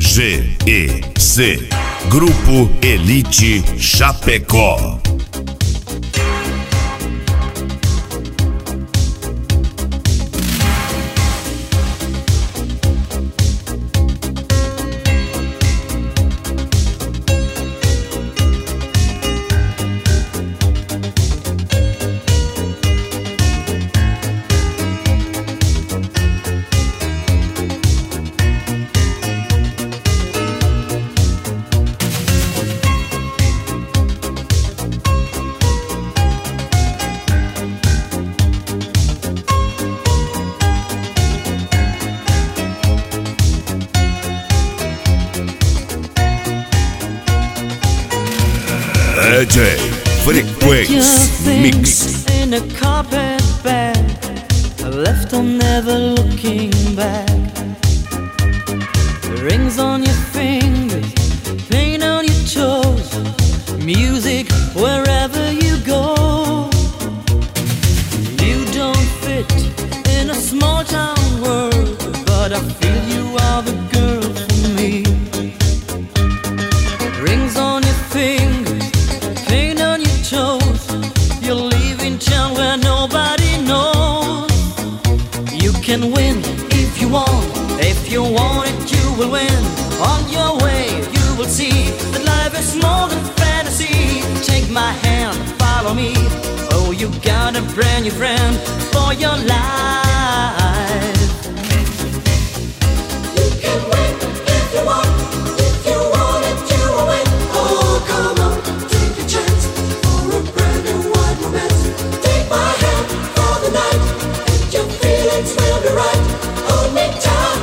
GEC Grupo Elite Chapecó. DJ Frequency Mix. In a carpet bag, left on never looking back. Rings on your fingers, paint on your toes, music wherever you go. You don't fit in a small town world, but I feel you are the girl for me. Rings on your fingers, paint on your toes, you're leaving town where nobody knows. You can win if you want it you will win. On your way you will see that life is more than fantasy. Take my hand, follow me, oh you got a brand new friend for your life. You can win if you want it you will win. Oh come on, take a chance for a brand new wide romance. Take my hand for the night and your feelings will be right. Hold me tight,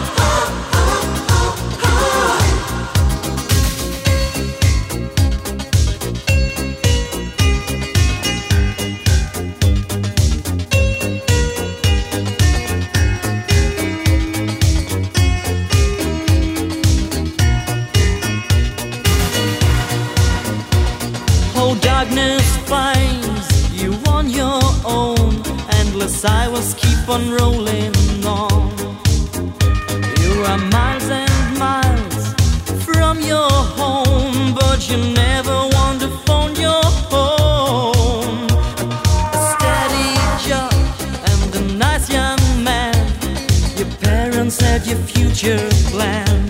darkness finds you on your own. Endless highways keep on rolling on. You are miles and miles from your home, but you never want to phone your home. A steady job and a nice young man, your parents had your future planned.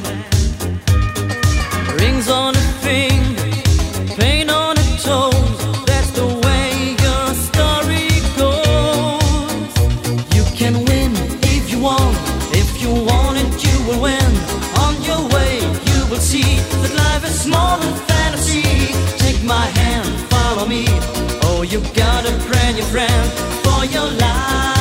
Rings on a finger, paint on a toes, that's the way your story goes. You can win if you want it you will win. On your way you will see that life is more than fantasy. Take my hand, follow me, oh you got a brand new friend for your life.